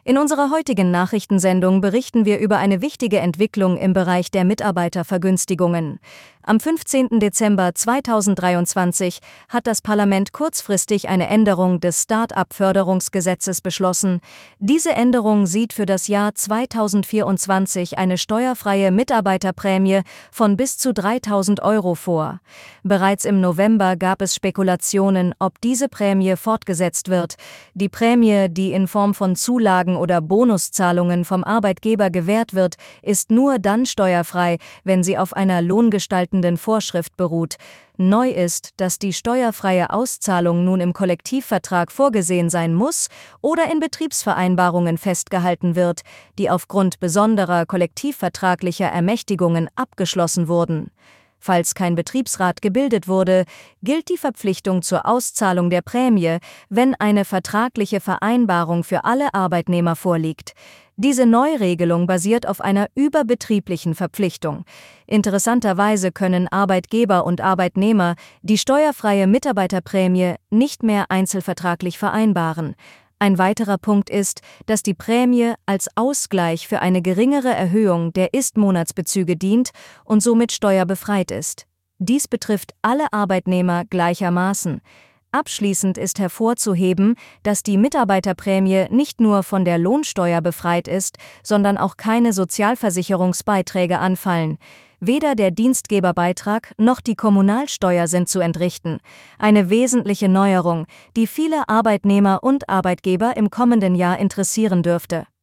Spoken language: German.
In unserer heutigen Nachrichtensendung berichten wir über eine wichtige Entwicklung im Bereich der Mitarbeitervergünstigungen. Am 15. Dezember 2023 hat das Parlament kurzfristig eine Änderung des Start-up-Förderungsgesetzes beschlossen. Diese Änderung sieht für das Jahr 2024 eine steuerfreie Mitarbeiterprämie von bis zu 3.000 € vor. Bereits im November gab es Spekulationen, ob diese Prämie fortgesetzt wird. Die Prämie, die in Form von Zulagen oder Bonuszahlungen vom Arbeitgeber gewährt wird, ist nur dann steuerfrei, wenn sie auf einer lohngestaltenden Vorschrift beruht. Neu ist, dass die steuerfreie Auszahlung nun im Kollektivvertrag vorgesehen sein muss oder in Betriebsvereinbarungen festgehalten wird, die aufgrund besonderer kollektivvertraglicher Ermächtigungen abgeschlossen wurden. Falls kein Betriebsrat gebildet wurde, gilt die Verpflichtung zur Auszahlung der Prämie, wenn eine vertragliche Vereinbarung für alle Arbeitnehmer vorliegt. Diese Neuregelung basiert auf einer überbetrieblichen Verpflichtung. Interessanterweise können Arbeitgeber und Arbeitnehmer die steuerfreie Mitarbeiterprämie nicht mehr einzelvertraglich vereinbaren. Ein weiterer Punkt ist, dass die Prämie als Ausgleich für eine geringere Erhöhung der Ist-Monatsbezüge dient und somit steuerbefreit ist. Dies betrifft alle Arbeitnehmer gleichermaßen. Abschließend ist hervorzuheben, dass die Mitarbeiterprämie nicht nur von der Lohnsteuer befreit ist, sondern auch keine Sozialversicherungsbeiträge anfallen. Weder der Dienstgeberbeitrag noch die Kommunalsteuer sind zu entrichten. Eine wesentliche Neuerung, die viele Arbeitnehmer und Arbeitgeber im kommenden Jahr interessieren dürfte.